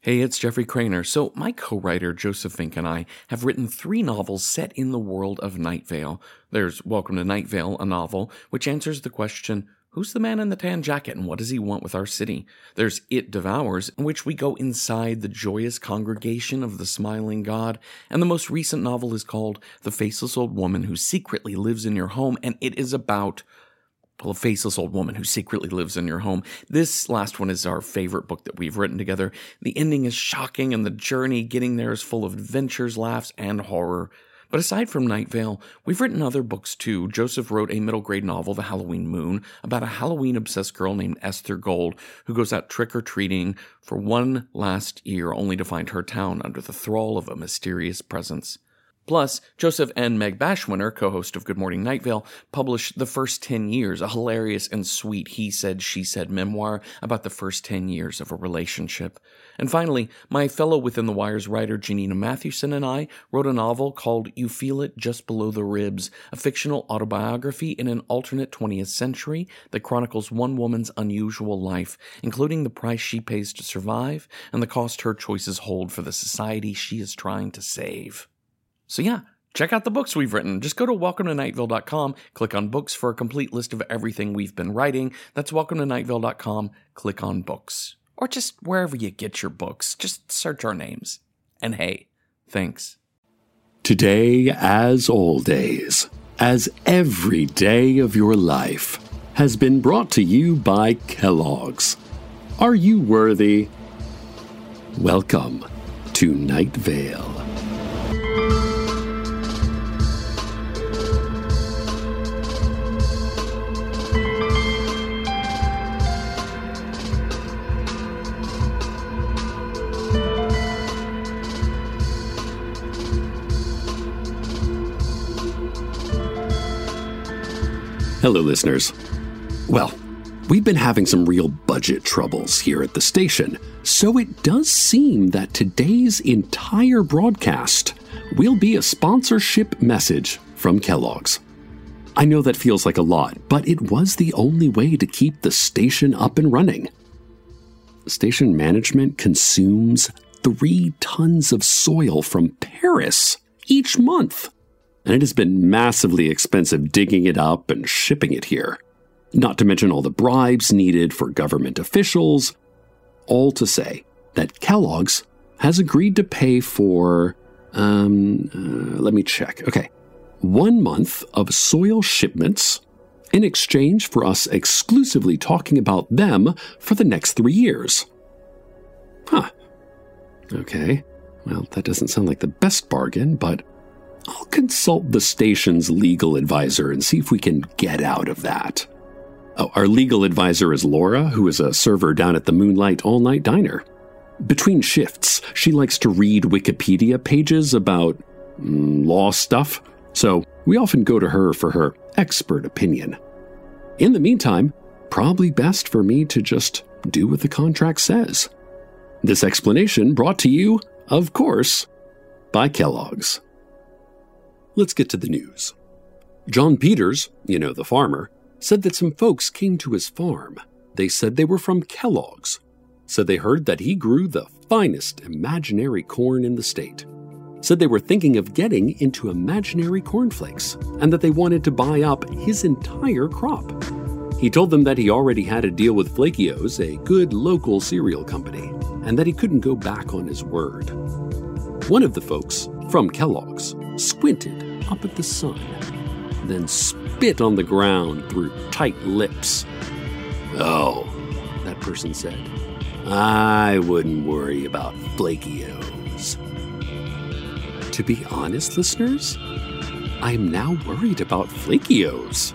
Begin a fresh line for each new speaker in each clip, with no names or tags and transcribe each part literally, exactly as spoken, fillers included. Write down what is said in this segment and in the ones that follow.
Hey, it's Jeffrey Craner. So, my co-writer Joseph Fink and I have written three novels set in the world of Night Vale. There's Welcome to Night Vale, a novel which answers the question, who's the man in the tan jacket and what does he want with our city? There's It Devours, in which we go inside the joyous congregation of the smiling god. And the most recent novel is called The Faceless Old Woman Who Secretly Lives in Your Home, and it is about well, a faceless old woman who secretly lives in your home. This last one is our favorite book that we've written together. The ending is shocking, and the journey getting there is full of adventures, laughs, and horror. But aside from Night Vale, we've written other books too. Joseph wrote a middle-grade novel, The Halloween Moon, about a Halloween-obsessed girl named Esther Gold who goes out trick-or-treating for one last year only to find her town under the thrall of a mysterious presence. Plus, Joseph and Meg Bashwinner, co-host of Good Morning Night Vale, published The First Ten Years, a hilarious and sweet he-said, she-said memoir about the first ten years of a relationship. And finally, my fellow Within the Wires writer Janina Mathewson and I wrote a novel called You Feel It Just Below the Ribs, a fictional autobiography in an alternate twentieth century that chronicles one woman's unusual life, including the price she pays to survive and the cost her choices hold for the society she is trying to save. So yeah, check out the books we've written. Just go to welcome to night vale dot com, click on books for a complete list of everything we've been writing. That's welcome to night vale dot com, click on books. Or just wherever you get your books, just search our names. And hey, thanks.
Today, as all days, as every day of your life, has been brought to you by Kellogg's. Are you worthy? Welcome to Night Vale. Hello, listeners. Well, we've been having some real budget troubles here at the station, so it does seem that today's entire broadcast will be a sponsorship message from Kellogg's. I know that feels like a lot, but it was the only way to keep the station up and running. Station management consumes three tons of soil from Paris each month. And it has been massively expensive digging it up and shipping it here. Not to mention all the bribes needed for government officials. All to say that Kellogg's has agreed to pay for, um, uh, let me check. Okay, one month of soil shipments in exchange for us exclusively talking about them for the next three years. Huh. Okay, well, that doesn't sound like the best bargain, but I'll consult the station's legal advisor and see if we can get out of that. Oh, our legal advisor is Laura, who is a server down at the Moonlight All-Night Diner. Between shifts, she likes to read Wikipedia pages about mm, law stuff, so we often go to her for her expert opinion. In the meantime, probably best for me to just do what the contract says. This explanation brought to you, of course, by Kellogg's. Let's get to the news. John Peters, you know, the farmer, said that some folks came to his farm. They said they were from Kellogg's. Said they heard that he grew the finest imaginary corn in the state. Said they were thinking of getting into imaginary cornflakes and that they wanted to buy up his entire crop. He told them that he already had a deal with Flakios, a good local cereal company, and that he couldn't go back on his word. One of the folks, from Kellogg's, squinted up at the sun, then spit on the ground through tight lips. Oh, that person said, I wouldn't worry about Flakios. To be honest, listeners, I am now worried about Flakios.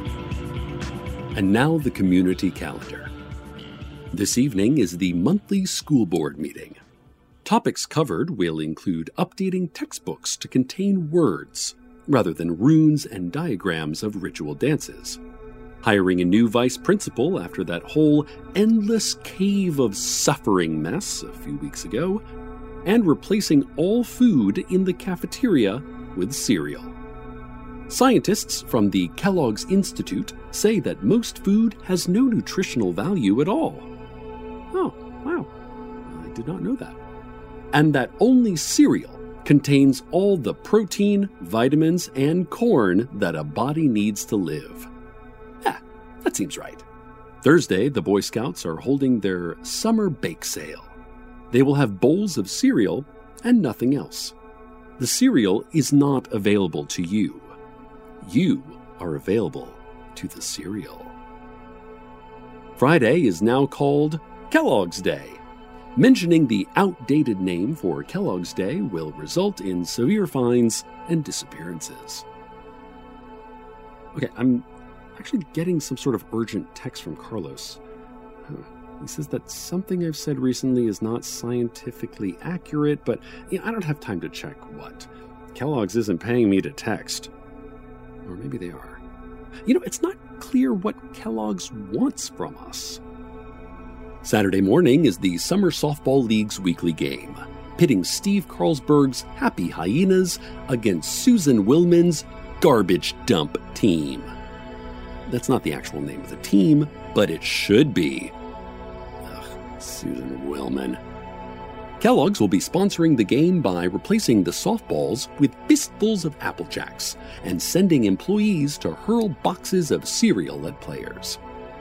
And now the community calendar. This evening is the monthly school board meeting. Topics covered will include updating textbooks to contain words, rather than runes and diagrams of ritual dances, hiring a new vice principal after that whole endless cave of suffering mess a few weeks ago, and replacing all food in the cafeteria with cereal. Scientists from the Kellogg's Institute say that most food has no nutritional value at all. Oh, wow. I did not know that. And that only cereal contains all the protein, vitamins, and corn that a body needs to live. Yeah, that seems right. Thursday, the Boy Scouts are holding their summer bake sale. They will have bowls of cereal and nothing else. The cereal is not available to you. You are available to the cereal. Friday is now called Kellogg's Day. Mentioning the outdated name for Kellogg's Day will result in severe fines and disappearances. Okay, I'm actually getting some sort of urgent text from Carlos. Huh. He says that something I've said recently is not scientifically accurate, but you know, I don't have time to check what. Kellogg's isn't paying me to text. Or maybe they are. You know, it's not clear what Kellogg's wants from us. Saturday morning is the Summer Softball League's weekly game, pitting Steve Carlsberg's Happy Hyenas against Susan Willman's Garbage Dump Team. That's not the actual name of the team, but it should be. Ugh, Susan Willman. Kellogg's will be sponsoring the game by replacing the softballs with fistfuls of Apple Jacks and sending employees to hurl boxes of cereal at players.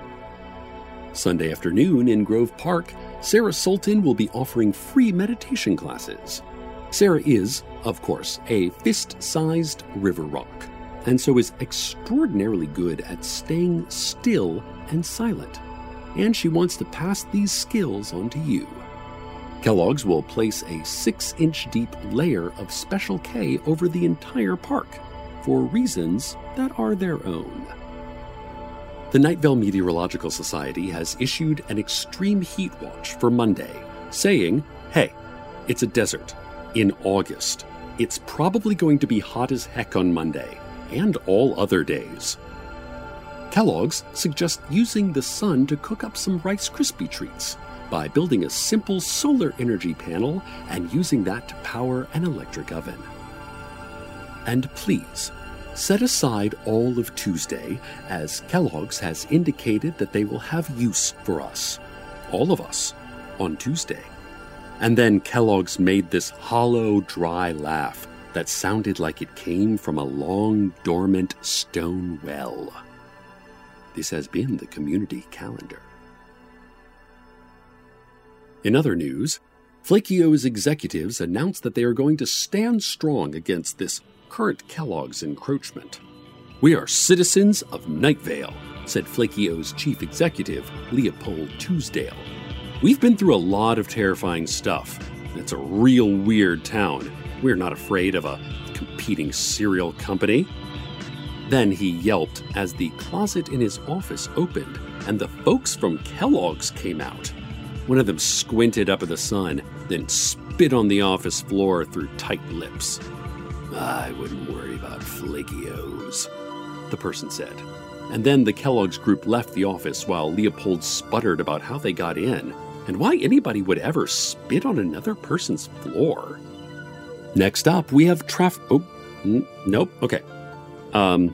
Sunday afternoon in Grove Park, Sarah Sultan will be offering free meditation classes. Sarah is, of course, a fist-sized river rock, and so is extraordinarily good at staying still and silent. And she wants to pass these skills on to you. Kellogg's will place a six-inch deep layer of Special K over the entire park for reasons that are their own. The Night Vale Meteorological Society has issued an extreme heat watch for Monday, saying, hey, it's a desert. In August, it's probably going to be hot as heck on Monday, and all other days. Kellogg's suggests using the sun to cook up some Rice Krispie treats by building a simple solar energy panel and using that to power an electric oven. And please, set aside all of Tuesday, as Kellogg's has indicated that they will have use for us, all of us, on Tuesday. And then Kellogg's made this hollow, dry laugh that sounded like it came from a long, dormant stone well. This has been the community calendar. In other news, Flakio's executives announced that they are going to stand strong against this current Kellogg's encroachment. We are citizens of Night Vale, said Flakio's chief executive, Leopold Tuesdale. We've been through a lot of terrifying stuff. It's a real weird town. We're not afraid of a competing cereal company. Then he yelped as the closet in his office opened and the folks from Kellogg's came out. One of them squinted up at the sun, then spit on the office floor through tight lips. I wouldn't worry about Flakios, the person said. And then the Kellogg's group left the office while Leopold sputtered about how they got in and why anybody would ever spit on another person's floor. Next up, we have traffic. Oh, n- nope. Okay. Um,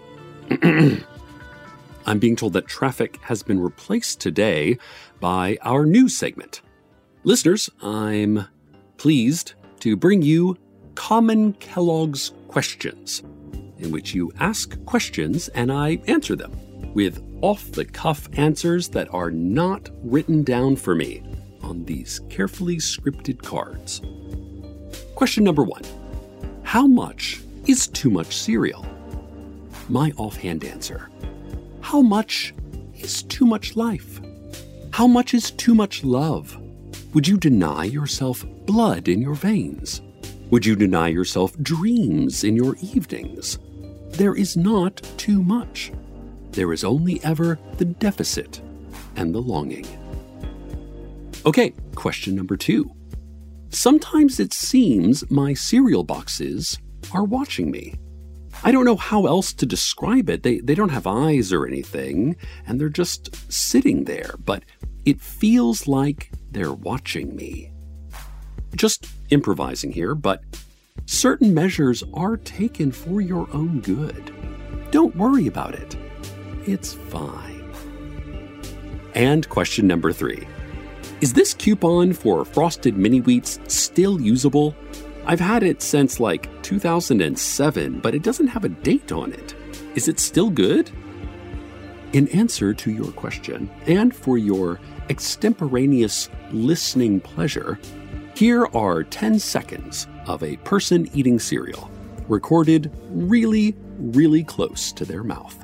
I'm being told that traffic has been replaced today by our news segment. Listeners, I'm pleased to bring you Common Kellogg's Questions, in which you ask questions and I answer them with off-the-cuff answers that are not written down for me on these carefully scripted cards. Question number one. How much is too much cereal? My offhand answer. How much is too much life? How much is too much love? Would you deny yourself blood in your veins? Would you deny yourself dreams in your evenings? There is not too much. There is only ever the deficit and the longing. Okay, question number two. Sometimes it seems my cereal boxes are watching me. I don't know how else to describe it. They, they don't have eyes or anything, and they're just sitting there, but it feels like they're watching me. Just improvising here, but certain measures are taken for your own good. Don't worry about it. It's fine. And question number three. Is this coupon for Frosted Mini Wheats still usable? I've had it since like two thousand seven, but it doesn't have a date on it. Is it still good? In answer to your question, and for your extemporaneous listening pleasure, here are ten seconds of a person eating cereal, recorded really, really close to their mouth.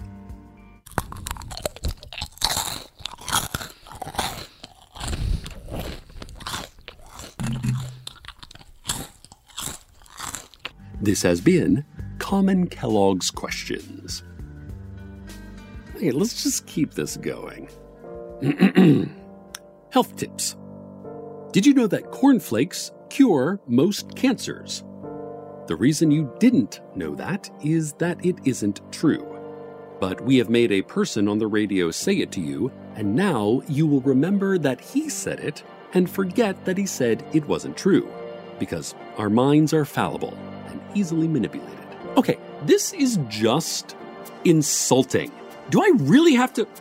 This has been Common Kellogg's Questions. Hey, let's just keep this going. Health tips. Did you know that cornflakes cure most cancers? The reason you didn't know that is that it isn't true. But we have made a person on the radio say it to you, and now you will remember that he said it and forget that he said it wasn't true, because our minds are fallible and easily manipulated. Okay, this is just insulting. Do I really have to...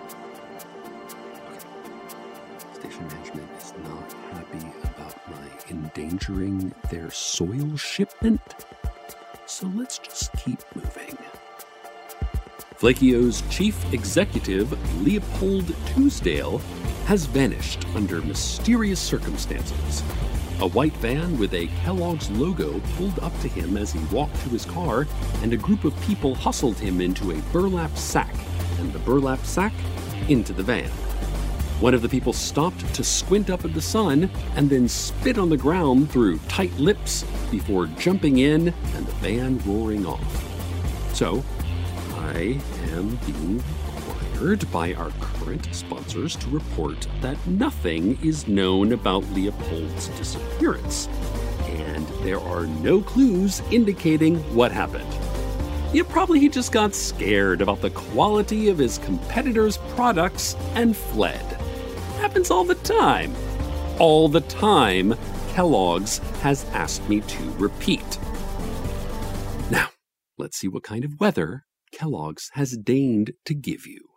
Station management is not happy about my endangering their soil shipment, so let's just keep moving. Flakio's chief executive, Leopold Tuesdale, has vanished under mysterious circumstances. A white van with a Kellogg's logo pulled up to him as he walked to his car, and a group of people hustled him into a burlap sack, and the burlap sack into the van. One of the people stopped to squint up at the sun and then spit on the ground through tight lips before jumping in and the van roaring off. So, I am being required by our current sponsors to report that nothing is known about Leopold's disappearance, and there are no clues indicating what happened. Yeah, probably he just got scared about the quality of his competitors' products and fled. Happens all the time. All the time, Kellogg's has asked me to repeat. Now, let's see what kind of weather Kellogg's has deigned to give you.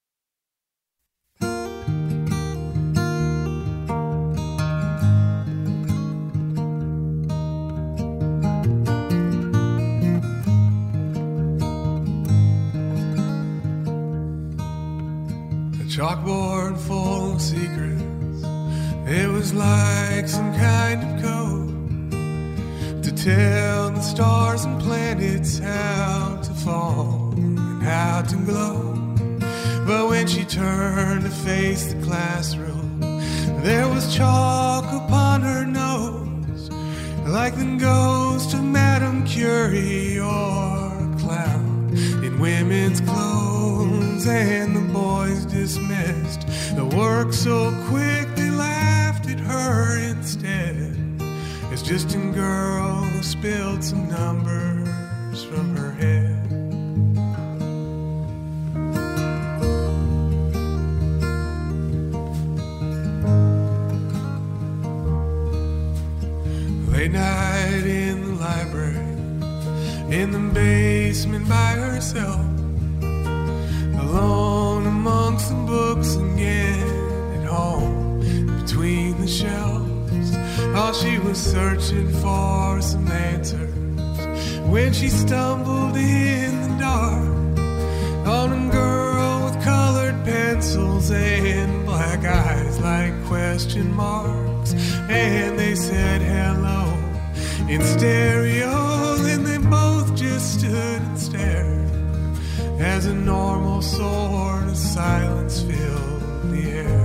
Chalkboard full of secrets. It was like some kind of code to tell the stars and planets how to fall and how to glow. But when she turned to face the classroom, there was chalk upon her nose, like the ghost of Madame Curie or a clown in women's clothes, and the boys dismissed the work so quick they laughed at her instead, as just a girl who spilled some numbers from her head. Late night in the library, in the basement by herself, alone amongst the books again, at home between the shelves. While she was searching for some answers, when she stumbled in the dark on a girl with colored pencils and black eyes like question marks, and they said hello in stereo, and they both just stood and stared as a normal sort of silence filled the air.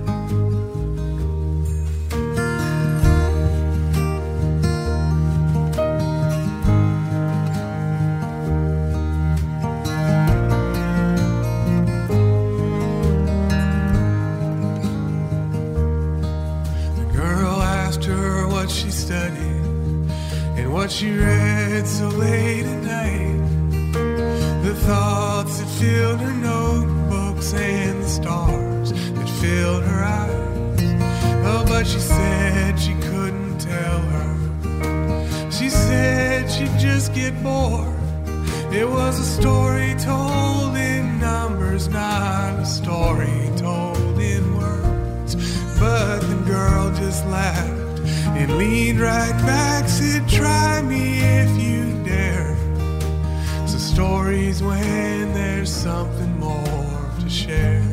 The girl asked her what she studied and what she read so late at night. The thoughts that filled her notebooks and the stars that filled her eyes. Oh, but she said she couldn't tell her. She said she'd just get bored. It was a story told in numbers, not a story told in words. but the girl just laughed and leaned right back, said, try me if you dare. So stories when there's something more to share.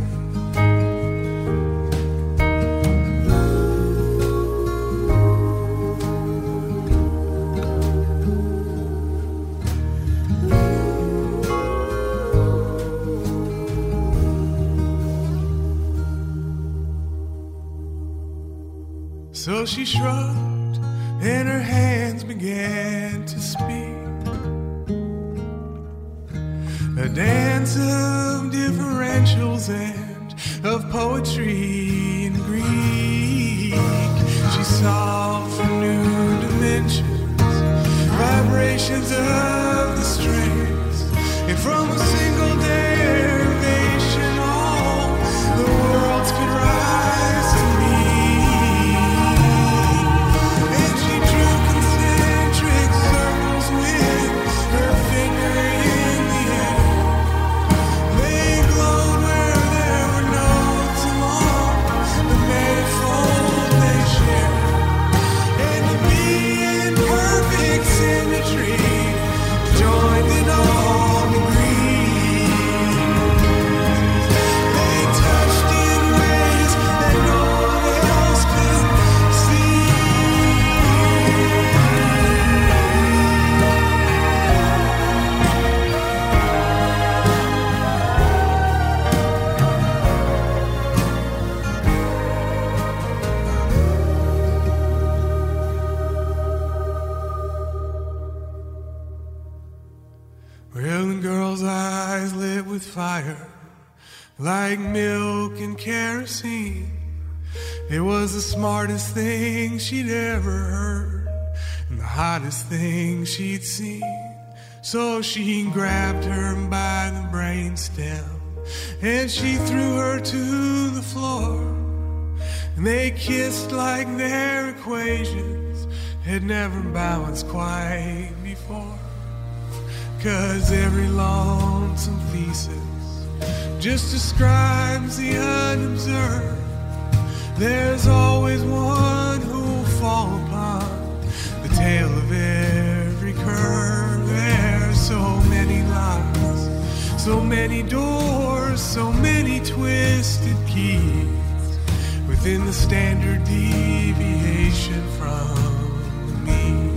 So she shrugged and her hands began to speak. A dance of differentials and of poetry in Greek. She saw from new dimensions, vibrations of the strings, and from a single derivation all the worlds could rise to be. Fire like milk and kerosene. It was the smartest thing she'd ever heard and the hottest thing she'd seen. So she grabbed her by the brainstem and she threw her to the floor, and they kissed like their equations had never balanced quite before. 'Cause every lonesome thesis just describes the unobserved. There's always one who'll fall upon the tail of every curve. There's so many locks, so many doors, so many twisted keys within the standard deviation from me.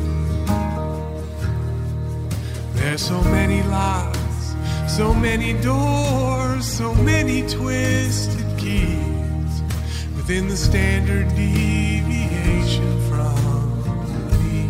There's so many locks, so many doors, so many twisted keys within the standard deviation from me.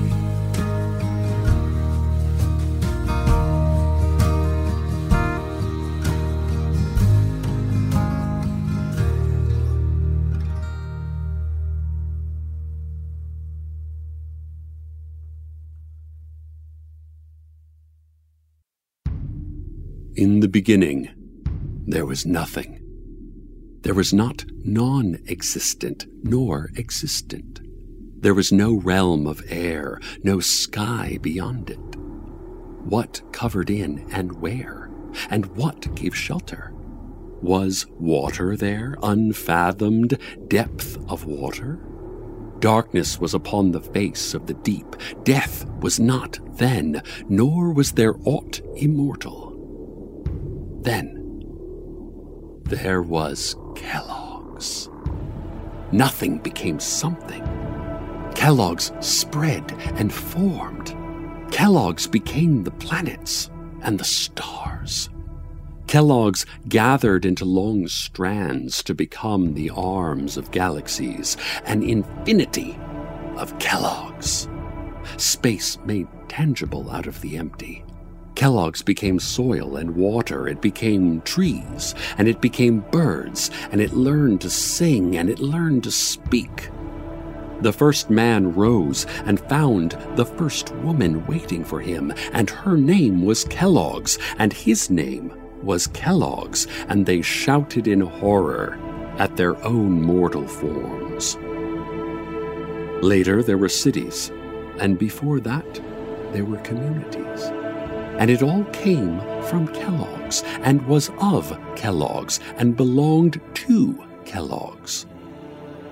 In the beginning, there was nothing. There was not non-existent nor existent. There was no realm of air, no sky beyond it. What covered in and where? And what gave shelter? Was water there, unfathomed depth of water? Darkness was upon the face of the deep. Death was not then, nor was there aught immortal. Then, there was Kellogg's. Nothing became something. Kellogg's spread and formed. Kellogg's became the planets and the stars. Kellogg's gathered into long strands to become the arms of galaxies, an infinity of Kellogg's. Space made tangible out of the empty. Kellogg's became soil and water, it became trees, and it became birds, and it learned to sing, and it learned to speak. The first man rose and found the first woman waiting for him, and her name was Kellogg's, and his name was Kellogg's, and they shouted in horror at their own mortal forms. Later there were cities, and before that there were communities. And it all came from Kellogg's, and was of Kellogg's, and belonged to Kellogg's.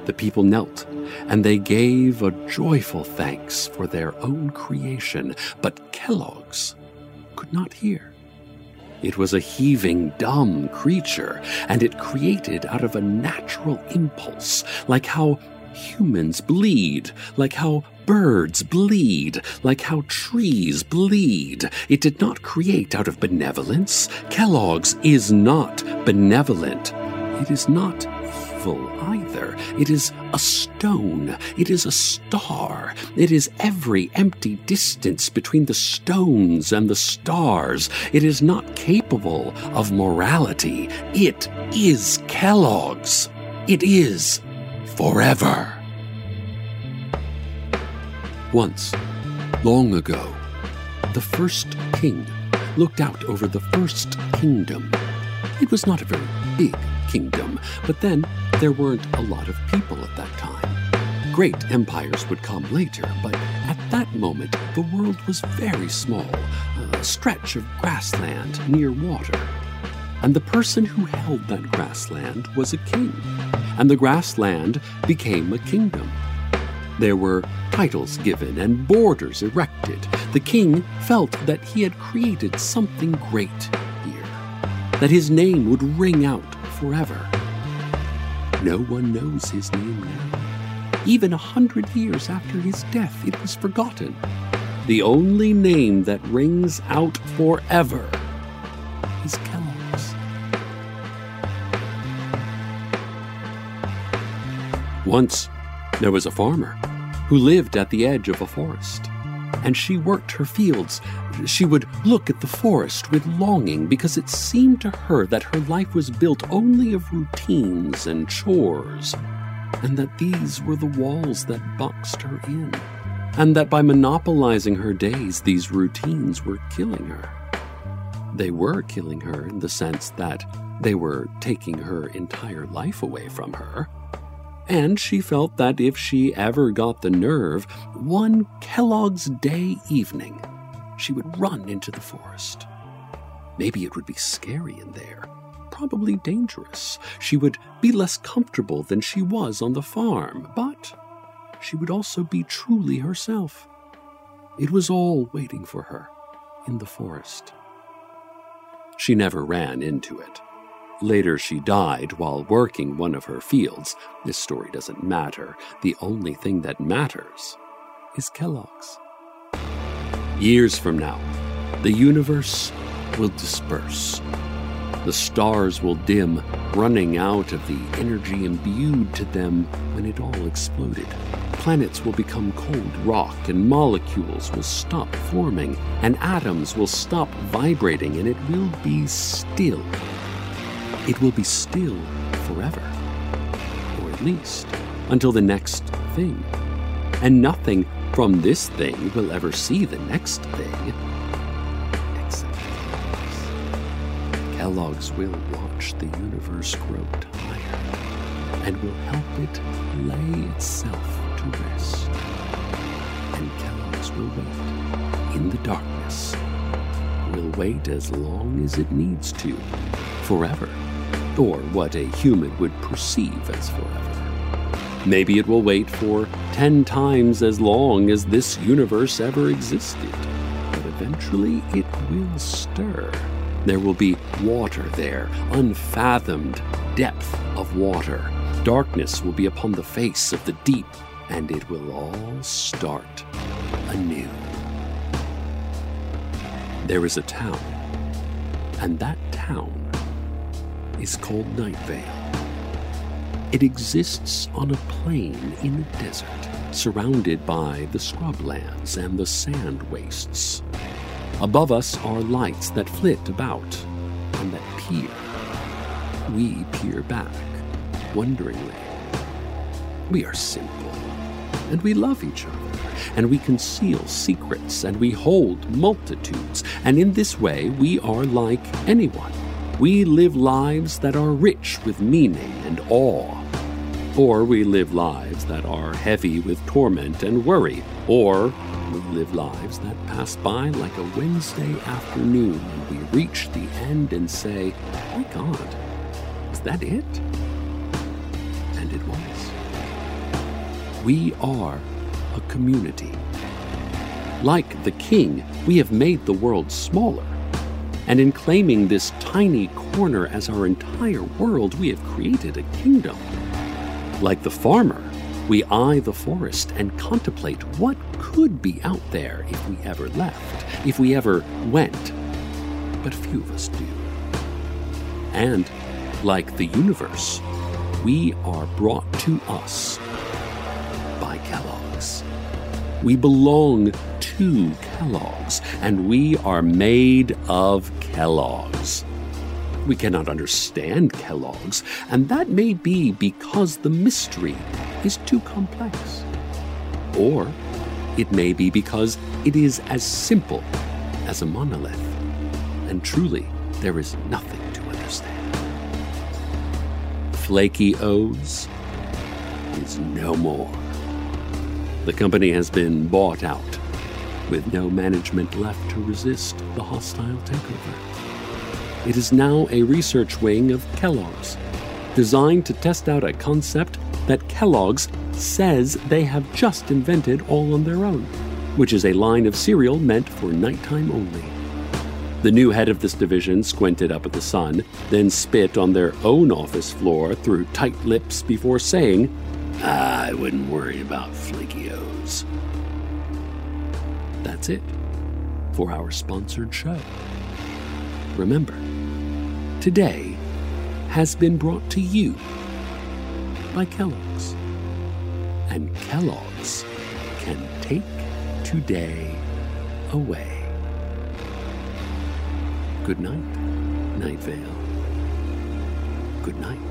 The people knelt, and they gave a joyful thanks for their own creation, but Kellogg's could not hear. It was a heaving, dumb creature, and it created out of a natural impulse, like how humans bleed, like how birds bleed, like how trees bleed. It did not create out of benevolence. Kellogg's is not benevolent. It is not evil either. It is a stone. It is a star. It is every empty distance between the stones and the stars. It is not capable of morality. It is Kellogg's. It is forever. Once, long ago, the first king looked out over the first kingdom. It was not a very big kingdom, but then there weren't a lot of people at that time. Great empires would come later, but at that moment the world was very small, a stretch of grassland near water. And the person who held that grassland was a king, and the grassland became a kingdom. There were titles given and borders erected. The king felt that he had created something great here, that his name would ring out forever. No one knows his name now. Even a hundred years after his death, it was forgotten. The only name that rings out forever is Kellogg's. Once, there was a farmer who lived at the edge of a forest, and she worked her fields. She would look at the forest with longing because it seemed to her that her life was built only of routines and chores, and that these were the walls that boxed her in, and that by monopolizing her days, these routines were killing her. They were killing her in the sense that they were taking her entire life away from her. And she felt that if she ever got the nerve, one Kellogg's Day evening, she would run into the forest. Maybe it would be scary in there, probably dangerous. She would be less comfortable than she was on the farm, but she would also be truly herself. It was all waiting for her in the forest. She never ran into it. Later, she died while working one of her fields. This story doesn't matter. The only thing that matters is Kellogg's. Years from now, the universe will disperse. The stars will dim, running out of the energy imbued to them when it all exploded. Planets will become cold rock, and molecules will stop forming, and atoms will stop vibrating, and it will be still. It will be still forever, or at least until the next thing. And nothing from this thing will ever see the next thing, except Kellogg's. Kellogg's will watch the universe grow tired, and will help it lay itself to rest. And Kellogg's will wait in the darkness, will wait as long as it needs to, forever. Or what a human would perceive as forever. Maybe it will wait for ten times as long as this universe ever existed. But eventually it will stir. There will be water there, unfathomed depth of water. Darkness will be upon the face of the deep, and it will all start anew. There is a town, and that town is called Night Vale. It exists on a plain in a desert, surrounded by the scrublands and the sand wastes. Above us are lights that flit about and that peer. We peer back, wonderingly. We are simple, and we love each other, and we conceal secrets, and we hold multitudes, and in this way we are like anyone. We live lives that are rich with meaning and awe. Or we live lives that are heavy with torment and worry. Or we live lives that pass by like a Wednesday afternoon and we reach the end and say, "My God, is that it?" And it was. We are a community. Like the king, we have made the world smaller. And in claiming this tiny corner as our entire world, we have created a kingdom. Like the farmer, we eye the forest and contemplate what could be out there if we ever left, if we ever went. But few of us do. And, like the universe, we are brought to us by Kellogg's. We belong to Kellogg's, and we are made of Kellogg's. We cannot understand Kellogg's, and that may be because the mystery is too complex. Or it may be because it is as simple as a monolith, and truly there is nothing to understand. Flaky O's is no more. The company has been bought out, with no management left to resist the hostile takeover. It is now a research wing of Kellogg's, designed to test out a concept that Kellogg's says they have just invented all on their own, which is a line of cereal meant for nighttime only. The new head of this division squinted up at the sun, then spit on their own office floor through tight lips before saying, I wouldn't worry about Flaky O's. That's it for our sponsored show. Remember, today has been brought to you by Kellogg's. And Kellogg's can take today away. Good night, Night Vale. Good night.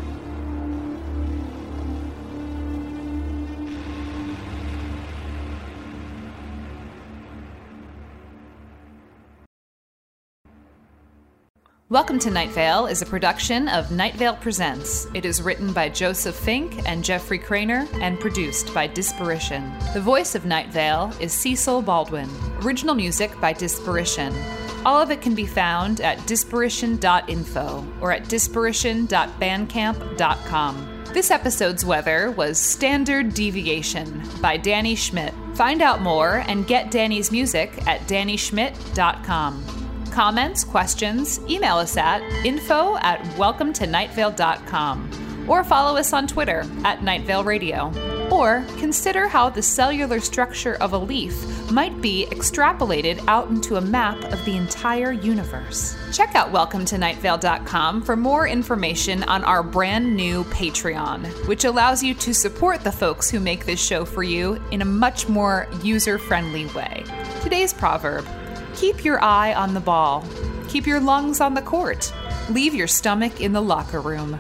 Welcome to Night Vale is a production of Night Vale Presents. It is written by Joseph Fink and Jeffrey Craner and produced by Disparition. The voice of Night Vale is Cecil Baldwin. Original music by Disparition. All of it can be found at disparition dot info or at disparition dot bandcamp dot com. This episode's weather was Standard Deviation by Danny Schmidt. Find out more and get Danny's music at danny schmidt dot com. Comments, questions, email us at info at welcome to night vale dot com or follow us on Twitter at Night Vale Radio. Or consider how the cellular structure of a leaf might be extrapolated out into a map of the entire universe. Check out welcome to night vale dot com for more information on our brand new Patreon, which allows you to support the folks who make this show for you in a much more user-friendly way. Today's proverb: keep your eye on the ball. Keep your lungs on the court. Leave your stomach in the locker room.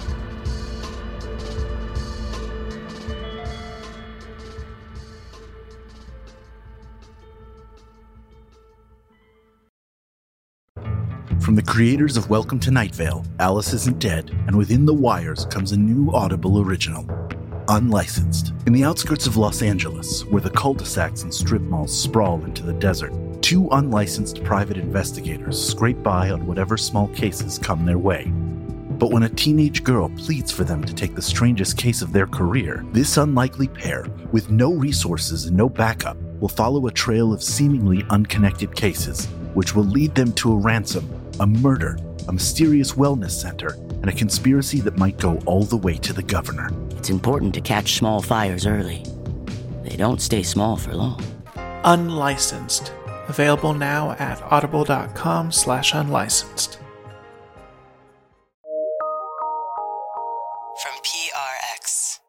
From the creators of Welcome to Night Vale, Alice Isn't Dead, and Within the Wires comes a new Audible original, Unlicensed. In the outskirts of Los Angeles, where the cul-de-sacs and strip malls sprawl into the desert, two unlicensed private investigators scrape by on whatever small cases come their way. But when a teenage girl pleads for them to take the strangest case of their career, this unlikely pair, with no resources and no backup, will follow a trail of seemingly unconnected cases, which will lead them to a ransom, a murder, a mysterious wellness center, and a conspiracy that might go all the way to the governor.
It's important to catch small fires early. They don't stay small for long.
Unlicensed. Available now at audible.com slash unlicensed.
From P R X.